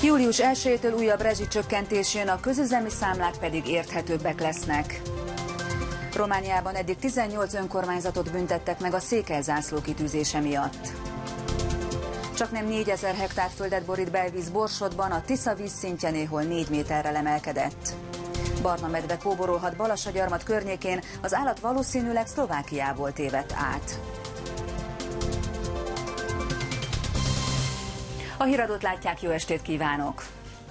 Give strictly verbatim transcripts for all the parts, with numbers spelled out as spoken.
július elsejétől újabb rezsicsökkentés jön, a közüzemi számlák pedig érthetőbbek lesznek. Romániában eddig tizennyolc önkormányzatot büntettek meg a székelyzászló kitűzése miatt. Csaknem négyezer hektár földet borít belvíz Borsodban, a Tisza vízszintje néhol négy méterrel emelkedett. Barna medve kóborolhat Balassagyarmat környékén, az állat valószínűleg Szlovákiából tévedt át. A híradót látják, jó estét kívánok!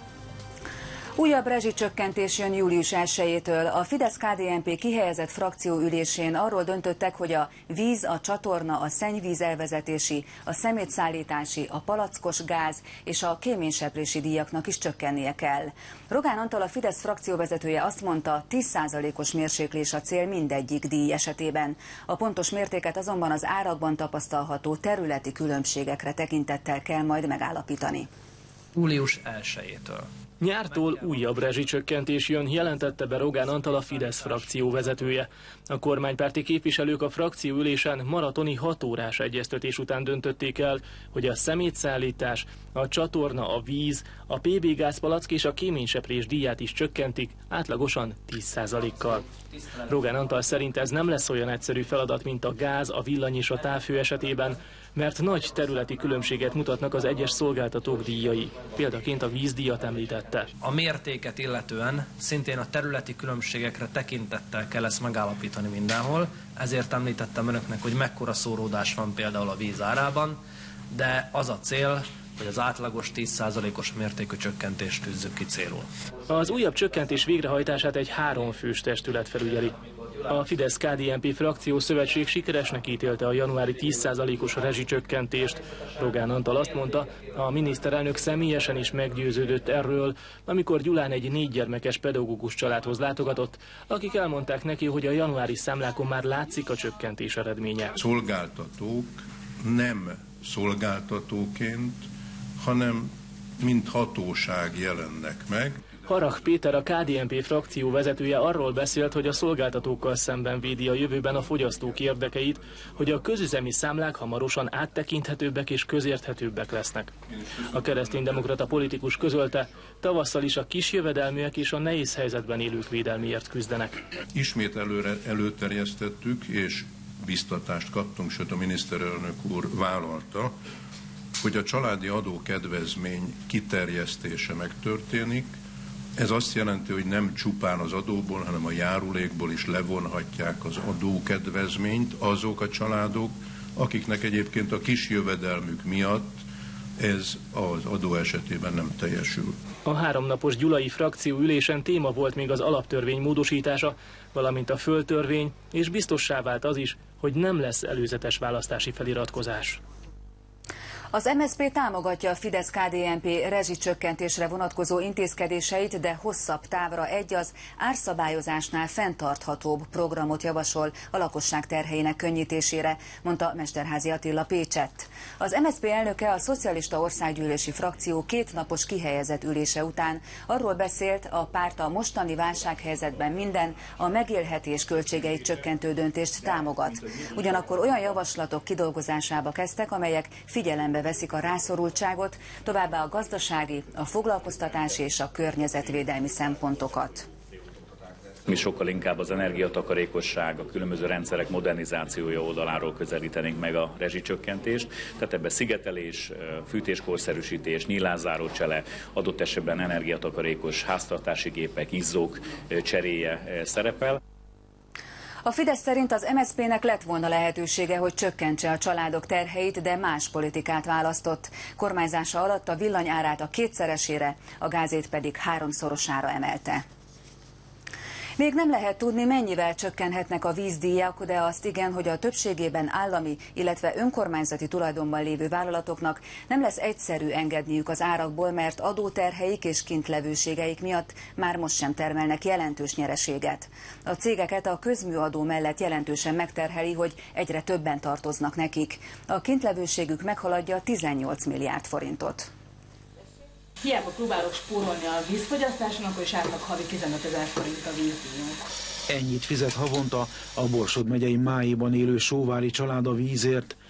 Újabb rezsicsökkentés jön július elsejétől. A Fidesz-ká dé en pé kihelyezett frakcióülésén arról döntöttek, hogy a víz, a csatorna, a szennyvíz elvezetési, a szemétszállítási, a palackos gáz és a kéményseprési díjaknak is csökkennie kell. Rogán Antal, a Fidesz frakcióvezetője azt mondta, tíz százalékos mérséklés a cél mindegyik díj esetében. A pontos mértéket azonban az árakban tapasztalható területi különbségekre tekintettel kell majd megállapítani. július elsejétől. Nyártól újabb rezsicsökkentés jön, jelentette be Rogán Antal, a Fidesz frakció vezetője. A kormánypárti képviselők a frakcióülésen maratoni hat órás egyeztetés után döntötték el, hogy a szemétszállítás, a csatorna, a víz, a pé bé gázpalack és a kéményseprés díját is csökkentik, átlagosan tíz százalékkal. Rogán Antal szerint ez nem lesz olyan egyszerű feladat, mint a gáz, a villany és a távhő esetében, mert nagy területi különbséget mutatnak az egyes szolgáltatók díjai. Példaként a vízdíjat említette. A mértéket illetően szintén a területi különbségekre tekintettel kell ezt megállapítani mindenhol, ezért említettem önöknek, hogy mekkora szóródás van például a víz árában, de az a cél, hogy az átlagos tíz százalékos mértékű csökkentést tűzzük ki célul. Az újabb csökkentés végrehajtását egy háromfős testület felügyeli. A Fidesz-ká dé en pé frakció szövetség sikeresnek ítélte a januári tíz százalékos rezsicsökkentést. Rogán Antal azt mondta, a miniszterelnök személyesen is meggyőződött erről, amikor Gyulán egy négy gyermekes pedagógus családhoz látogatott, akik elmondták neki, hogy a januári számlákon már látszik a csökkentés eredménye. Szolgáltatók nem szolgáltatóként, hanem mint hatóság jelennek meg. Harag Péter, a ká dé en pé frakció vezetője arról beszélt, hogy a szolgáltatókkal szemben védi a jövőben a fogyasztók érdekeit, hogy a közüzemi számlák hamarosan áttekinthetőbbek és közérthetőbbek lesznek. A kereszténydemokrata politikus közölte, tavasszal is a kisjövedelműek és a nehéz helyzetben élők védelmiért küzdenek. Ismét előre előterjesztettük, és biztatást kaptunk, sőt a miniszterelnök úr vállalta, hogy a családi adókedvezmény kiterjesztése megtörténik. Ez azt jelenti, hogy nem csupán az adóból, hanem a járulékból is levonhatják az adókedvezményt azok a családok, akiknek egyébként a kis jövedelmük miatt ez az adó esetében nem teljesül. A háromnapos gyulai frakcióülésen téma volt még az alaptörvény módosítása, valamint a földtörvény, és biztossá vált az is, hogy nem lesz előzetes választási feliratkozás. Az em es zé pé támogatja a Fidesz-ká dé en pé rezsicsökkentésre vonatkozó intézkedéseit, de hosszabb távra egy az árszabályozásnál fenntarthatóbb programot javasol a lakosság terheinek könnyítésére, mondta Mesterházy Attila Pécsett. Az em es zé pé elnöke a Szocialista Országgyűlési Frakció kétnapos kihelyezett ülése után arról beszélt, a párt a mostani válsághelyzetben minden a megélhetés költségeit csökkentő döntést támogat. Ugyanakkor olyan javaslatok kidolgozásába kezdtek, amelyek figyelembe veszik a rászorultságot, továbbá a gazdasági, a foglalkoztatási és a környezetvédelmi szempontokat. Mi sokkal inkább az energiatakarékosság, a különböző rendszerek modernizációja oldaláról közelítenénk meg a rezsicsökkentést. Tehát ebben szigetelés, fűtéskorszerűsítés, nyílászáró csele, adott esetben energiatakarékos háztartási gépek, izzók cseréje szerepel. A Fidesz szerint az em es zé pének lett volna lehetősége, hogy csökkentse a családok terheit, de más politikát választott. Kormányzása alatt a villany árát a kétszeresére, a gázét pedig háromszorosára emelte. Még nem lehet tudni, mennyivel csökkenhetnek a vízdíjak, de azt igen, hogy a többségében állami, illetve önkormányzati tulajdonban lévő vállalatoknak nem lesz egyszerű engedniük az árakból, mert adóterheik és kintlevőségeik miatt már most sem termelnek jelentős nyereséget. A cégeket a közműadó mellett jelentősen megterheli, hogy egyre többen tartoznak nekik. A kintlevőségük meghaladja tizennyolc milliárd forintot. Hiába próbálok spórolni a vízfogyasztáson, akkor is átlag havi tizenötezer forint a vízdíjunk. Ennyit fizet havonta a Borsod megyei Máéban élő sóvári család a vízért.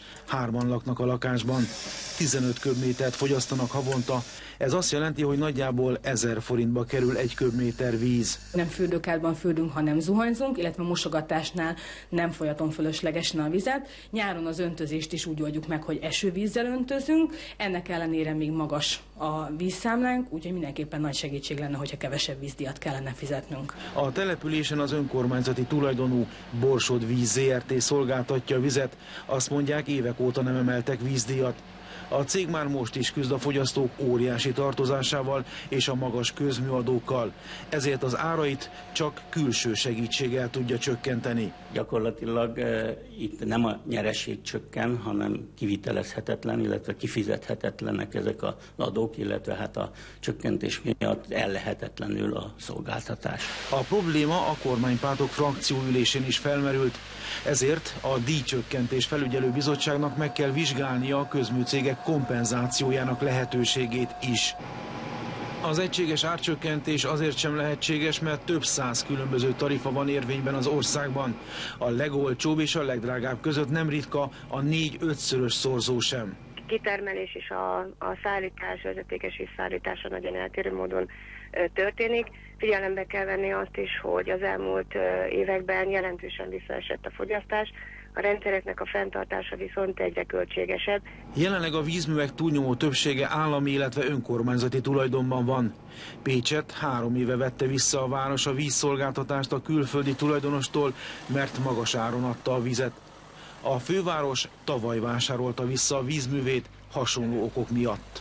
Hárman laknak a lakásban, tizenöt köbmétert fogyasztanak havonta. Ez azt jelenti, hogy nagyjából ezer forintba kerül egy köbméter víz. Nem fürdőkádban fürdünk, hanem zuhanyzunk, illetve mosogatásnál nem folyaton fölöslegesen a vizet. Nyáron az öntözést is úgy oldjuk meg, hogy esővízzel öntözünk. Ennek ellenére még magas a vízszámlánk, úgyhogy mindenképpen nagy segítség lenne, hogyha kevesebb vízdíjat kellene fizetnünk. A településen az önkormányzati tulajdonú Borsod Víz zé er té szolgáltatja a vizet. Azt mondják, évek óta nem emeltek vízdíjat. A cég már most is küzd a fogyasztók óriási tartozásával és a magas közműadókkal. Ezért az árait csak külső segítséggel tudja csökkenteni. Gyakorlatilag e, itt nem a nyereség csökken, hanem kivitelezhetetlen, illetve kifizethetetlenek ezek az adók, illetve hát a csökkentés miatt ellehetetlenül a szolgáltatás. A probléma a kormánypártok frakcióülésén is felmerült. Ezért a díjcsökkentés felügyelő bizottságnak meg kell vizsgálnia a közműcégek kompenzációjának lehetőségét is. Az egységes árcsökkentés azért sem lehetséges, mert több száz különböző tarifa van érvényben az országban. A legolcsóbb és a legdrágább között nem ritka a négy-ötszörös szorzó sem. A kitermelés és a, a szállítás, vezetékes visszaállítása nagyon eltérő módon történik. Figyelembe kell venni azt is, hogy az elmúlt években jelentősen visszaesett a fogyasztás, a rendszereknek a fenntartása viszont egyre költségesebb. Jelenleg a vízművek túlnyomó többsége állami, illetve önkormányzati tulajdonban van. Pécset három éve vette vissza a város a vízszolgáltatást a külföldi tulajdonostól, mert magas áron adta a vizet. A főváros tavaly vásárolta vissza a vízművét hasonló okok miatt.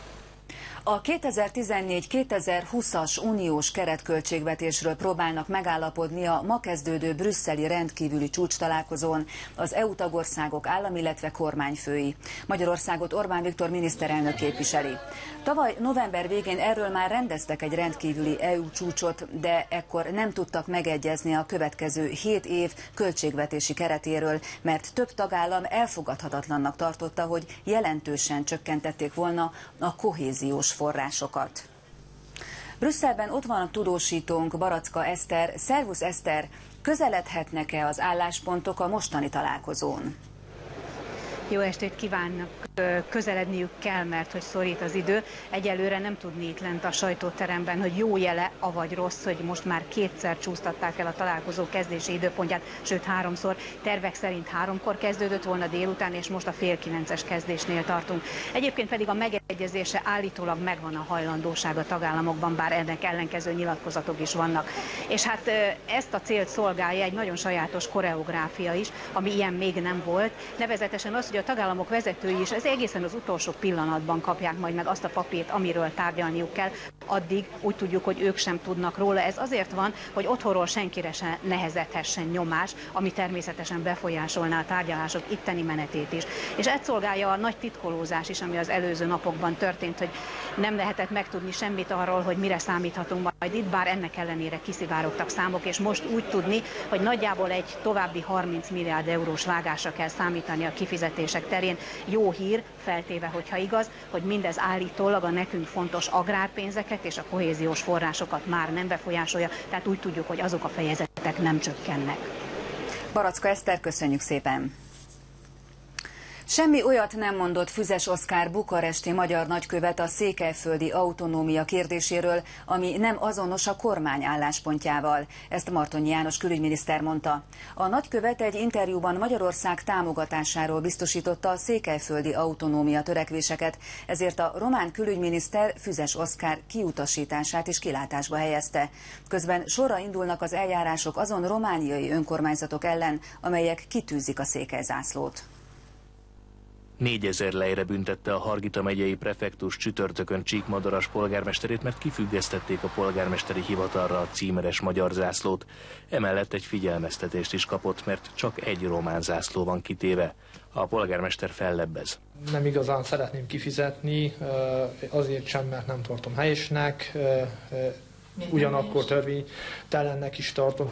A kétezer-tizennégy kétezer-húszas uniós keretköltségvetésről próbálnak megállapodni a ma kezdődő brüsszeli rendkívüli csúcstalálkozón az é u tagországok állam, illetve kormányfői. Magyarországot Orbán Viktor miniszterelnök képviseli. Tavaly november végén erről már rendeztek egy rendkívüli é u csúcsot, de ekkor nem tudtak megegyezni a következő hét év költségvetési keretéről, mert több tagállam elfogadhatatlannak tartotta, hogy jelentősen csökkentették volna a kohéziós forrásokat. Brüsszelben ott van a tudósítónk, Baracka Eszter. Szervusz Eszter, közeledhetnek-e az álláspontok a mostani találkozón? Jó estét kívánok! Közeledniük kell, mert hogy szorít az idő. Egyelőre nem tudni itt lent a sajtóteremben, hogy jó jele, avagy rossz, hogy most már kétszer csúsztatták el a találkozó kezdési időpontját, sőt háromszor. Tervek szerint háromkor kezdődött volna délután, és most a fél kilences kezdésnél tartunk. Egyébként pedig a megegyezése állítólag megvan a hajlandóság a tagállamokban, bár ennek ellenkező nyilatkozatok is vannak. És hát ezt a célt szolgálja egy nagyon sajátos koreográfia is, ami ilyen még nem volt. Nevezetesen az, hogy a tagállamok vezetői is ez egészen az utolsó pillanatban kapják majd meg azt a papírt, amiről tárgyalniuk kell. Addig úgy tudjuk, hogy ők sem tudnak róla. Ez azért van, hogy otthonról senkire se nehezedhessen nyomás, ami természetesen befolyásolná a tárgyalások itteni menetét is. És ezt szolgálja a nagy titkolózás is, ami az előző napokban történt, hogy nem lehetett megtudni semmit arról, hogy mire számíthatunk majd itt, bár ennek ellenére kiszivárogtak számok, és most úgy tudni, hogy nagyjából egy további harminc milliárd eurós vágásra kell számítani a kifizetések terén. Jó hír, feltéve, hogyha igaz, hogy mindez állítólag a nekünk fontos agrárpénzeket és a kohéziós forrásokat már nem befolyásolja, tehát úgy tudjuk, hogy azok a fejezetek nem csökkennek. Baracka Eszter, köszönjük szépen! Semmi olyat nem mondott Füzes Oszkár bukaresti magyar nagykövet a székelyföldi autonómia kérdéséről, ami nem azonos a kormány álláspontjával. Ezt Martonyi János külügyminiszter mondta. A nagykövet egy interjúban Magyarország támogatásáról biztosította a székelyföldi autonómia törekvéseket, ezért a román külügyminiszter Füzes Oszkár kiutasítását is kilátásba helyezte. Közben sorra indulnak az eljárások azon romániai önkormányzatok ellen, amelyek kitűzik a székelyzászlót. négyezer lejre büntette a Hargita megyei prefektus csütörtökön Csíkmadaras polgármesterét, mert kifüggesztették a polgármesteri hivatalra a címeres magyar zászlót. Emellett egy figyelmeztetést is kapott, mert csak egy román zászló van kitéve. A polgármester fellebbez. Nem igazán szeretném kifizetni, azért sem, mert nem tartom helyesnek, ugyanakkor törvénytelennek is tartom.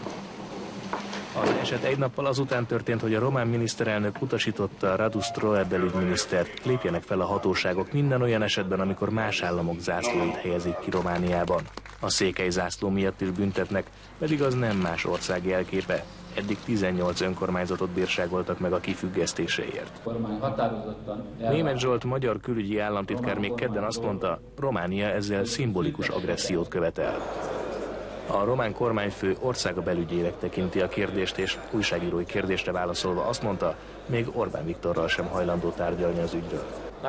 Az eset egy nappal azután történt, hogy a román miniszterelnök utasította Radu Stroer belügyminisztert, lépjenek fel a hatóságok minden olyan esetben, amikor más államok zászlóit helyezik ki Romániában. A székely zászló miatt is büntetnek, pedig az nem más ország jelképe. Eddig tizennyolc önkormányzatot bírságoltak meg a kifüggesztéséért. Németh Zsolt magyar külügyi államtitkár még kedden azt mondta, Románia ezzel szimbolikus agressziót követel. A román kormányfő országa belügyének tekinti a kérdést, és újságírói kérdésre válaszolva azt mondta, még Orbán Viktorral sem hajlandó tárgyalni az ügyről.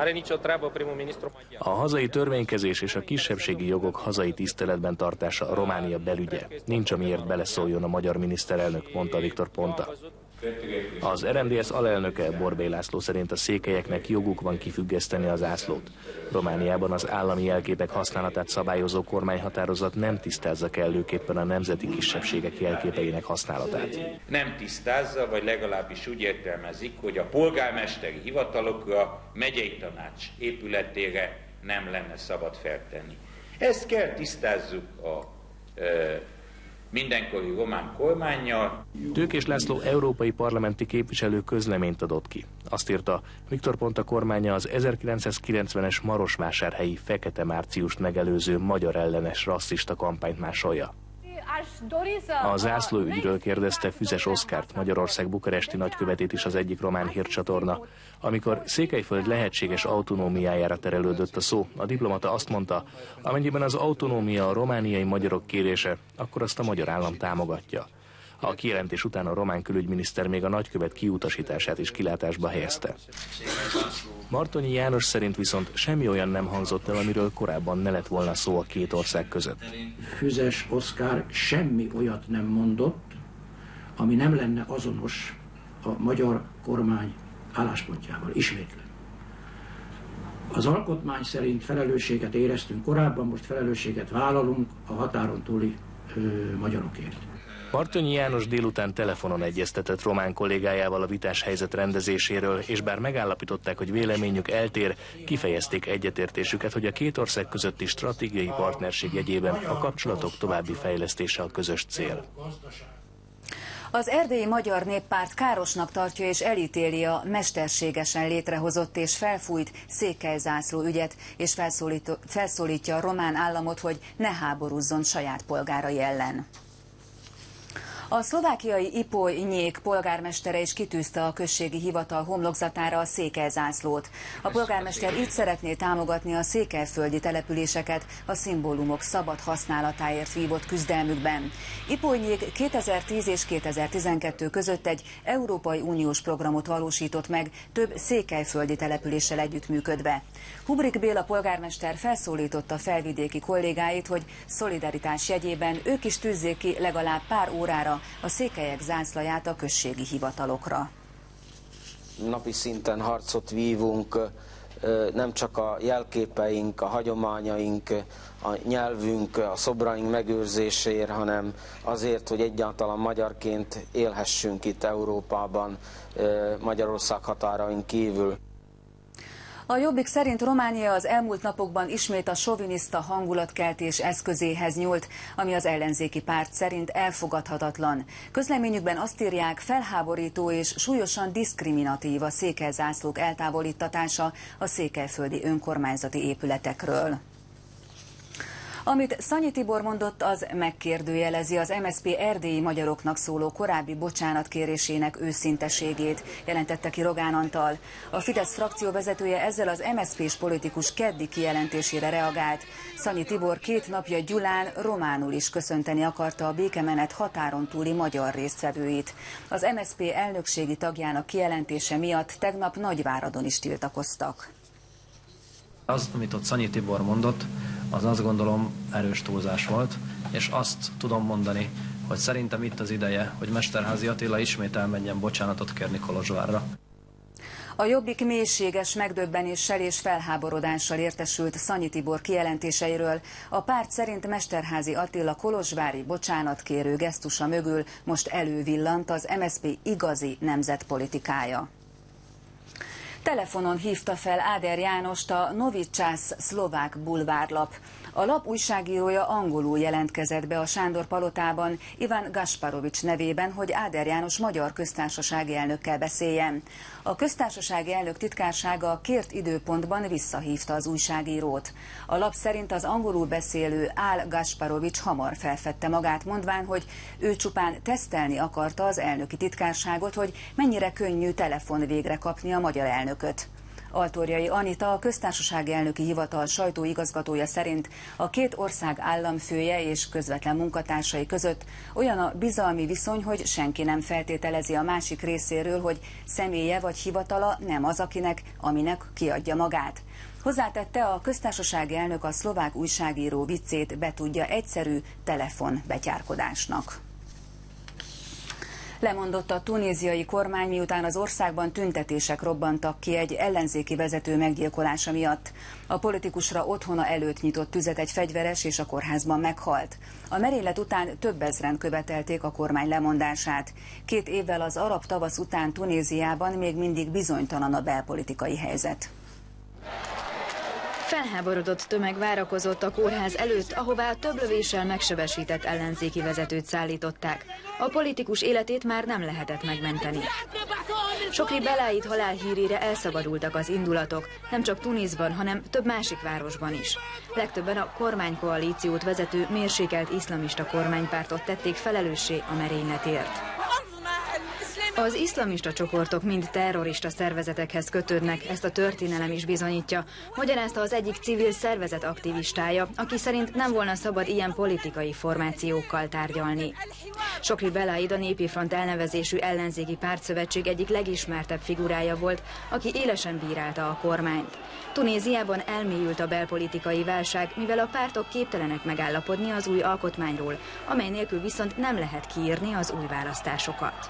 A hazai törvénykezés és a kisebbségi jogok hazai tiszteletben tartása a Románia belügye. Nincs amiért beleszóljon a magyar miniszterelnök, mondta Viktor Ponta. Az er em dé es alelnöke Borbély László szerint a székelyeknek joguk van kifüggeszteni az zászlót. Romániában az állami jelképek használatát szabályozó kormányhatározat nem tisztázza kellőképpen a nemzeti kisebbségek jelképeinek használatát. Nem tisztázza, vagy legalábbis úgy értelmezik, hogy a polgármesteri hivatalokra, megyei tanács épületére nem lenne szabad feltenni. Ezt kell tisztázzuk a e, mindenkori román kormánnyal. Tőkés László európai parlamenti képviselő közleményt adott ki. Azt írta, Viktor Ponta kormánya az ezerkilencszázkilencvenes marosvásárhelyi Fekete Márciust megelőző magyar ellenes rasszista kampányt másolja. A zászlóügyről kérdezte Füzes Oszkárt, Magyarország bukaresti nagykövetét is az egyik román hírcsatorna. Amikor Székelyföld lehetséges autonómiájára terelődött a szó, a diplomata azt mondta, amennyiben az autonómia a romániai magyarok kérése, akkor azt a magyar állam támogatja. A kijelentés után a román külügyminiszter még a nagykövet kiutasítását is kilátásba helyezte. Martonyi János szerint viszont semmi olyan nem hangzott el, amiről korábban ne lett volna szó a két ország között. Füzes Oszkár semmi olyat nem mondott, ami nem lenne azonos a magyar kormány álláspontjával. Ismétlem. Az alkotmány szerint felelősséget éreztünk korábban, most felelősséget vállalunk a határon túli ö, magyarokért. Martonyi János délután telefonon egyeztetett román kollégájával a vitás helyzet rendezéséről, és bár megállapították, hogy véleményük eltér, kifejezték egyetértésüket, hogy a két ország közötti stratégiai partnerség jegyében a kapcsolatok további fejlesztése a közös cél. Az Erdélyi Magyar Néppárt károsnak tartja és elítéli a mesterségesen létrehozott és felfújt székelyzászló ügyet, és felszólítja a román államot, hogy ne háborúzzon saját polgárai ellen. A szlovákiai Ipoly Nyék polgármestere is kitűzte a községi hivatal homlokzatára a székelyzászlót. A polgármester így szeretné támogatni a székelyföldi településeket a szimbólumok szabad használatáért vívott küzdelmükben. Ipoly Nyék kétezer-tíz és kétezer-tizenkettő között egy Európai Uniós programot valósított meg több székelyföldi településsel együttműködve. Hubrik Béla polgármester felszólította felvidéki kollégáit, hogy szolidaritás jegyében ők is tűzzék ki legalább pár órára a székelyek zászlaját a községi hivatalokra. Napi szinten harcot vívunk, nem csak a jelképeink, a hagyományaink, a nyelvünk, a szobraink megőrzéséért, hanem azért, hogy egyáltalán magyarként élhessünk itt Európában, Magyarország határain kívül. A Jobbik szerint Románia az elmúlt napokban ismét a soviniszta hangulatkeltés eszközéhez nyúlt, ami az ellenzéki párt szerint elfogadhatatlan. Közleményükben azt írják, felháborító és súlyosan diszkriminatív a székelyzászlók eltávolítatása a székelyföldi önkormányzati épületekről. Amit Szanyi Tibor mondott, az megkérdőjelezi az em es zé pé erdélyi magyaroknak szóló korábbi bocsánatkérésének őszinteségét, jelentette ki Rogán Antal. A Fidesz frakció vezetője ezzel az em es zé pés politikus keddi kijelentésére reagált. Szanyi Tibor két napja Gyulán románul is köszönteni akarta a békemenet határon túli magyar résztvevőit. Az em es zé pé elnökségi tagjának kijelentése miatt tegnap Nagyváradon is tiltakoztak. Az, amit ott Szanyi Tibor mondott, az azt gondolom erős túlzás volt, és azt tudom mondani, hogy szerintem itt az ideje, hogy Mesterházy Attila ismét elmenjen bocsánatot kérni Kolozsvárra. A Jobbik mélységes megdöbbenéssel és felháborodással értesült Szanyi Tibor kijelentéseiről. A párt szerint Mesterházy Attila kolozsvári bocsánatkérő gesztusa mögül most elővillant az em es zé pé igazi nemzetpolitikája. Telefonon hívta fel Áder Jánost a Novi Čas szlovák bulvárlap. A lap újságírója angolul jelentkezett be a Sándor palotában Ivan Gasparovics nevében, hogy Áder János magyar köztársasági elnökkel beszéljen. A köztársasági elnök titkársága a kért időpontban visszahívta az újságírót. A lap szerint az angolul beszélő Ál Gasparovics hamar felfedte magát, mondván, hogy ő csupán tesztelni akarta az elnöki titkárságot, hogy mennyire könnyű telefon végre kapni a magyar elnököt. Altorjai Anita, a köztársasági elnöki hivatal sajtóigazgatója szerint a két ország államfője és közvetlen munkatársai között olyan a bizalmi viszony, hogy senki nem feltételezi a másik részéről, hogy személye vagy hivatala nem az, akinek, aminek kiadja magát. Hozzátette, a köztársasági elnök a szlovák újságíró viccét betudja egyszerű telefonbetyárkodásnak. Lemondott a tunéziai kormány, miután az országban tüntetések robbantak ki egy ellenzéki vezető meggyilkolása miatt. A politikusra otthona előtt nyitott tüzet egy fegyveres, és a kórházban meghalt. A merénylet után több ezren követelték a kormány lemondását. Két évvel az arab tavasz után Tunéziában még mindig bizonytalan a belpolitikai helyzet. Felháborodott tömeg várakozott a kórház előtt, ahová több lövéssel megsebesített ellenzéki vezetőt szállították. A politikus életét már nem lehetett megmenteni. Sokri Belaid halálhírére elszabadultak az indulatok, nem csak Tunisban, hanem több másik városban is. Legtöbben a kormánykoalíciót vezető mérsékelt iszlamista kormánypártot tették felelőssé a merényletért. Az iszlamista csoportok mind terrorista szervezetekhez kötődnek, ezt a történelem is bizonyítja, magyarázta az egyik civil szervezet aktivistája, aki szerint nem volna szabad ilyen politikai formációkkal tárgyalni. Sokri Belaid a Népi Front elnevezésű ellenzéki pártszövetség egyik legismertebb figurája volt, aki élesen bírálta a kormányt. Tunéziában elmélyült a belpolitikai válság, mivel a pártok képtelenek megállapodni az új alkotmányról, amely nélkül viszont nem lehet kiírni az új választásokat.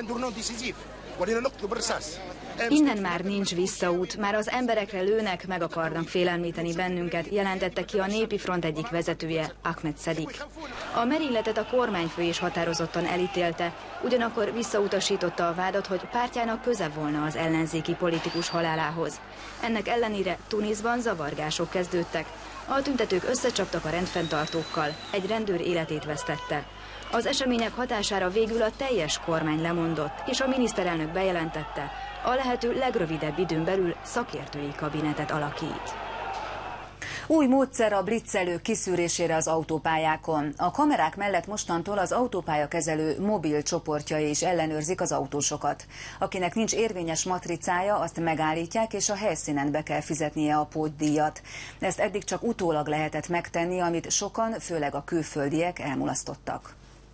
Innen már nincs visszaút, már az emberekre lőnek, meg akarnak félelmíteni bennünket, jelentette ki a Népi Front egyik vezetője, Ahmed Szedik. A merényletet a kormányfő is határozottan elítélte, ugyanakkor visszautasította a vádat, hogy pártjának köze volna az ellenzéki politikus halálához. Ennek ellenére Tunisban zavargások kezdődtek. A tüntetők összecsaptak a rendfenntartókkal, egy rendőr életét vesztette. Az események hatására végül a teljes kormány lemondott, és a miniszterelnök bejelentette, a lehető legrövidebb időn belül szakértői kabinetet alakít. Új módszer a blitzelők kiszűrésére az autópályákon. A kamerák mellett mostantól az autópályakezelő mobil csoportjai is ellenőrzik az autósokat. Akinek nincs érvényes matricája, azt megállítják, és a helyszínen be kell fizetnie a pótdíjat. Ezt eddig csak utólag lehetett megtenni, amit sokan, főleg a külföldiek elmulasztottak.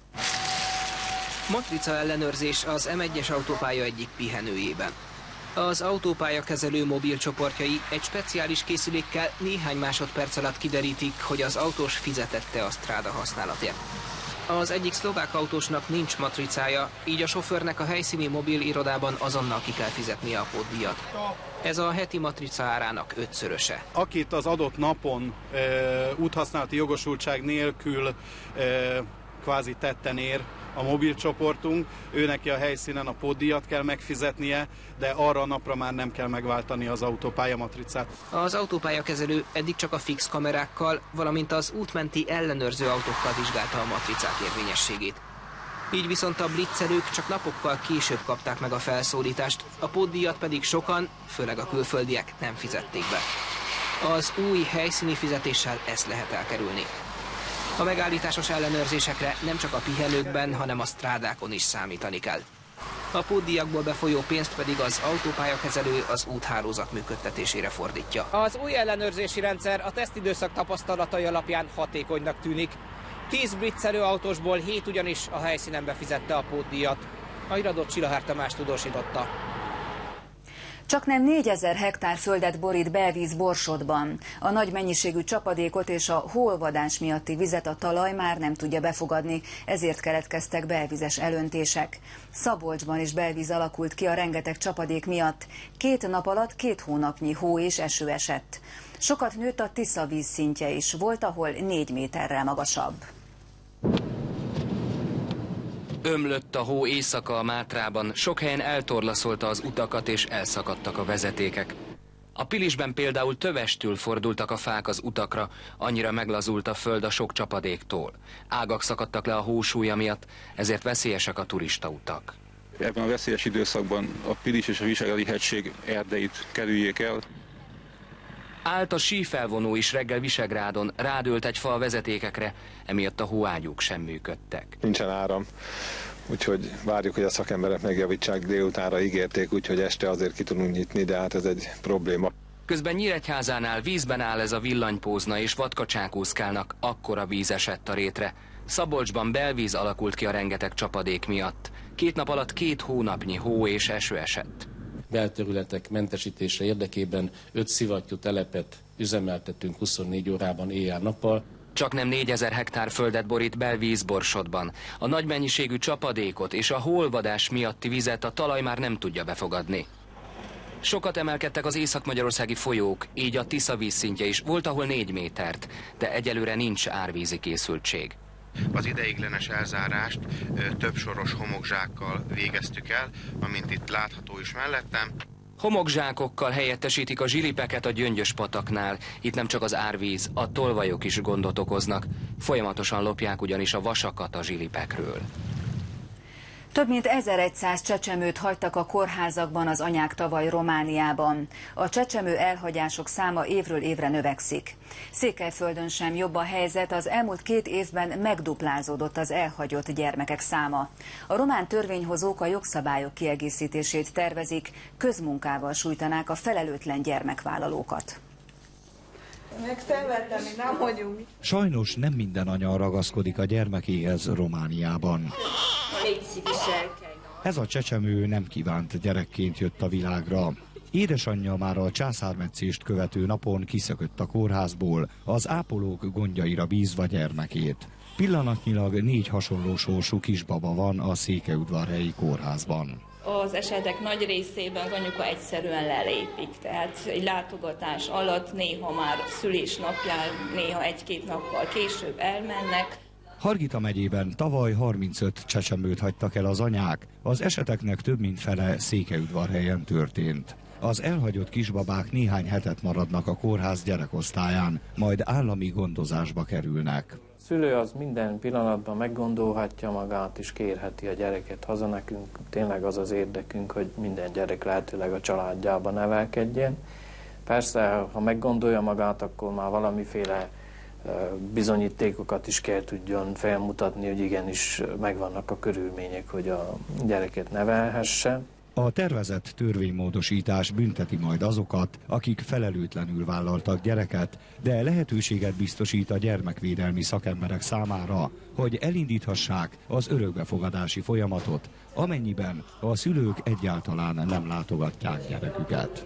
Matrica ellenőrzés az M egyes autópálya egyik pihenőjében. Az autópályakezelő mobil csoportjai egy speciális készülékkel néhány másodperc alatt kiderítik, hogy az autós fizetette a stráda használatért. Az egyik szlovák autósnak nincs matricája, így a sofőrnek a helyszíni mobil irodában azonnal ki kell fizetnie a pótdíjat. Ez a heti matrica árának ötszöröse. Akit az adott napon e, úthasználati jogosultság nélkül e, kvázi tetten ér a mobilcsoportunk, ő neki a helyszínen a pótdíjat kell megfizetnie, de arra a napra már nem kell megváltani az autópályamatricát. Az autópályakezelő eddig csak a fix kamerákkal, valamint az útmenti ellenőrző autókkal vizsgálta a matricák érvényességét. Így viszont a blitzelők csak napokkal később kapták meg a felszólítást, a pótdíjat pedig sokan, főleg a külföldiek nem fizették be. Az új helyszíni fizetéssel ezt lehet elkerülni. A megállításos ellenőrzésekre nem csak a pihenőkben, hanem a strádákon is számítani kell. A pótdíjakból befolyó pénzt pedig az autópályakezelő az úthálózat működtetésére fordítja. Az új ellenőrzési rendszer a tesztidőszak tapasztalatai alapján hatékonynak tűnik. Tíz blitzelő autósból hét ugyanis a helyszínen befizette a pótdíjat. A Iradott Csilahár Tamás tudósította. Csaknem négyezer hektár földet borít belvíz Borsodban. A nagy mennyiségű csapadékot és a hóolvadás miatti vizet a talaj már nem tudja befogadni, ezért keletkeztek belvizes elöntések. Szabolcsban is belvíz alakult ki a rengeteg csapadék miatt. Két nap alatt két hónapnyi hó és eső esett. Sokat nőtt a Tisza vízszintje is, volt, ahol négy méterrel magasabb. Ömlött a hó éjszaka a Mátrában, sok helyen eltorlaszolta az utakat és elszakadtak a vezetékek. A Pilisben például tövestül fordultak a fák az utakra, annyira meglazult a föld a sok csapadéktól. Ágak szakadtak le a hósúlya miatt, ezért veszélyesek a turistautak. Ebben a veszélyes időszakban a Pilis és a Visegrádi hegység erdeit kerüljék el. Állt a sífelvonó is reggel Visegrádon, rádőlt egy fa a vezetékekre, emiatt a hóágyúk sem működtek. Nincsen áram, úgyhogy várjuk, hogy a szakemberek megjavítsák, délutánra ígérték, úgyhogy este azért ki tudunk nyitni, de hát ez egy probléma. Közben Nyíregyházánál vízben áll ez a villanypózna, és vadkacsák úszkálnak, akkora víz esett a rétre. Szabolcsban belvíz alakult ki a rengeteg csapadék miatt. Két nap alatt két hónapnyi hó és eső esett. Belterületek mentesítése érdekében öt szivattyú telepet üzemeltetünk huszonnégy órában éjjel-nappal. Csak nem négyezer hektár földet borít belvízborsodban. A nagy mennyiségű csapadékot és a hóolvadás miatti vizet a talaj már nem tudja befogadni. Sokat emelkedtek az észak-magyarországi folyók, így a Tisza vízszintje is volt, ahol négy métert, de egyelőre nincs árvízi készültség. Az ideiglenes elzárást több soros homokzsákkal végeztük el, amint itt látható is mellettem. Homokzsákokkal helyettesítik a zsilipeket a Gyöngyös pataknál. Itt nem csak az árvíz, a tolvajok is gondot okoznak. Folyamatosan lopják ugyanis a vasakat a zsilipekről. Több mint ezerszáz csecsemőt hagytak a kórházakban az anyák tavaly Romániában. A csecsemő elhagyások száma évről évre növekszik. Székelyföldön sem jobb a helyzet, az elmúlt két évben megduplázódott az elhagyott gyermekek száma. A román törvényhozók a jogszabályok kiegészítését tervezik, közmunkával sújtanák a felelőtlen gyermekvállalókat. Megszenvedtem, mi nem vagyunk. Sajnos nem minden anya ragaszkodik a gyermekéhez Romániában. Ez a csecsemő nem kívánt gyerekként jött a világra. Édesanyja már a császármetszést követő napon kiszökött a kórházból, az ápolók gondjaira bízva gyermekét. Pillanatnyilag négy hasonló sorsú kisbaba van a Székelyudvarhelyi kórházban. Az esetek nagy részében az anyuka egyszerűen lelépik, tehát egy látogatás alatt néha már szülésnapján, néha egy-két nappal később elmennek. Hargita megyében tavaly harmincöt csecsemőt hagytak el az anyák, az eseteknek több mint fele Székelyudvarhelyen történt. Az elhagyott kisbabák néhány hetet maradnak a kórház gyerekosztályán, majd állami gondozásba kerülnek. A szülő az minden pillanatban meggondolhatja magát, és kérheti a gyereket haza. Nekünk tényleg az az érdekünk, hogy minden gyerek lehetőleg a családjában nevelkedjen. Persze, ha meggondolja magát, akkor már valamiféle bizonyítékokat is kell tudjon felmutatni, hogy igenis megvannak a körülmények, hogy a gyereket nevelhesse. A tervezett törvénymódosítás bünteti majd azokat, akik felelőtlenül vállaltak gyereket, de lehetőséget biztosít a gyermekvédelmi szakemberek számára, hogy elindíthassák az örökbefogadási folyamatot, amennyiben a szülők egyáltalán nem látogatják gyereküket.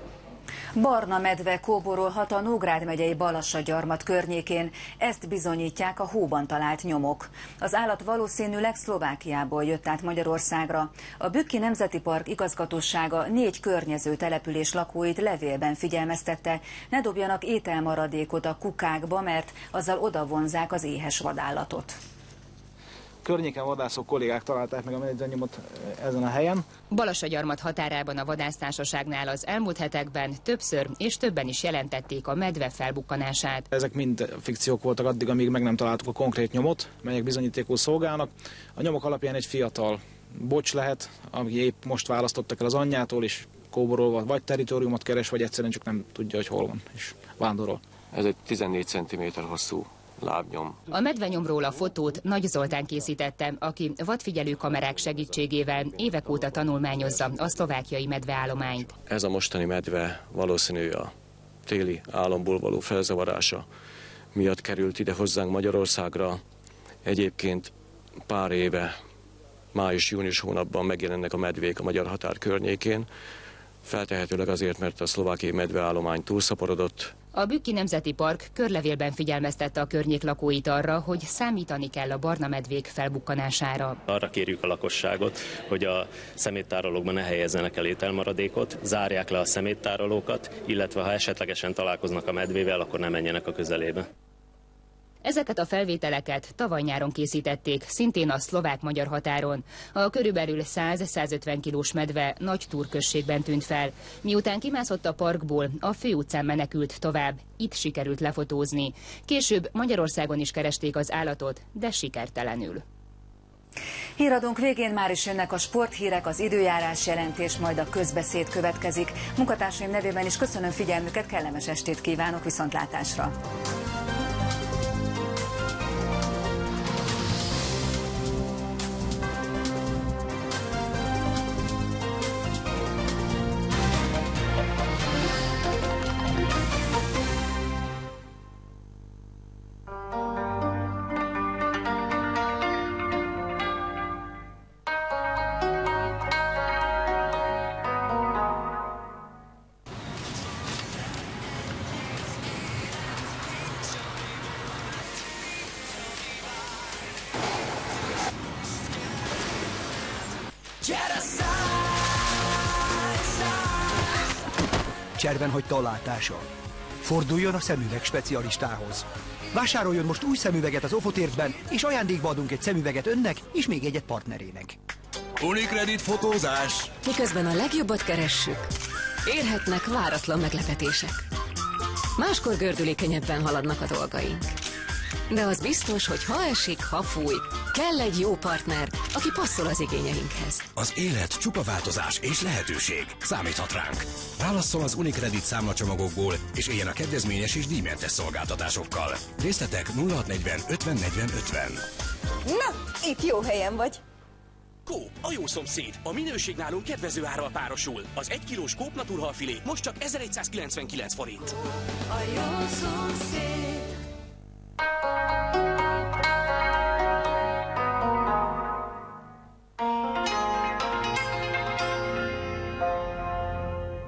Barna medve kóborolhat a Nógrád megyei Balassagyarmat környékén, ezt bizonyítják a hóban talált nyomok. Az állat valószínűleg Szlovákiából jött át Magyarországra. A Bükki Nemzeti Park igazgatósága négy környező település lakóit levélben figyelmeztette, ne dobjanak ételmaradékot a kukákba, mert azzal odavonzák az éhes vadállatot. Környéken vadászó kollégák találták meg a medvenyomot ezen a helyen. Balassagyarmat határában a vadásztársaságnál az elmúlt hetekben többször és többen is jelentették a medve felbukkanását. Ezek mind fikciók voltak addig, amíg meg nem találtuk a konkrét nyomot, melyek bizonyítékul szolgálnak. A nyomok alapján egy fiatal bocs lehet, ami épp most választottak el az anyjától, és kóborolva vagy territóriumot keres, vagy egyszerűen csak nem tudja, hogy hol van, és vándorol. Ez egy tizennégy centiméter hosszú lábnyom. A medvenyomról a fotót Nagy Zoltán készítette, aki vadfigyelő kamerák segítségével évek óta tanulmányozza a szlovákiai medveállományt. Ez a mostani medve valószínű a téli álomból való felzavarása miatt került ide hozzánk Magyarországra. Egyébként pár éve, május-június hónapban megjelennek a medvék a magyar határ környékén. Feltehetőleg azért, mert a szlovákiai medveállomány túlszaporodott. A Bükki Nemzeti Park körlevélben figyelmeztette a környék lakóit arra, hogy számítani kell a barna medvék felbukkanására. Arra kérjük a lakosságot, hogy a szeméttárolókban ne helyezzenek el ételmaradékot, zárják le a szeméttárolókat, illetve ha esetlegesen találkoznak a medvével, akkor ne menjenek a közelébe. Ezeket a felvételeket tavaly nyáron készítették, szintén a szlovák-magyar határon. A körülbelül száz-százötven kilós medve Nagy Túr községben tűnt fel. Miután kimászott a parkból, a főutcán menekült tovább. Itt sikerült lefotózni. Később Magyarországon is keresték az állatot, de sikertelenül. Híradónk végén már is jönnek a sporthírek, az időjárás jelentés, majd a közbeszéd következik. Munkatársaim nevében is köszönöm figyelmüket, kellemes estét kívánok, viszontlátásra! Cserben hagyta a látása. Forduljon a szemüveg specialistához. Vásároljon most új szemüveget az Ofotértben, és ajándékba adunk egy szemüveget önnek, és még egyet partnerének. Unicredit fotózás! Miközben a legjobbat keressük, érhetnek váratlan meglepetések. Máskor gördülékenyebben haladnak a dolgaink. De az biztos, hogy ha esik, ha fúj, kell egy jó partner, aki passzol az igényeinkhez. Az élet csupa változás és lehetőség. Számíthat ránk. Válasszon az Unicredit számlacsomagokból, és éljen a kedvezményes és díjmentes szolgáltatásokkal. Részletek nulla hat negyven ötven negyven ötven. Na, itt jó helyen vagy. Coop, a jó szomszéd. A minőség nálunk kedvező árral párosul. Az egy kilós Coop naturhalfilé most csak ezeregyszázkilencvenkilenc forint. A jó szomszéd.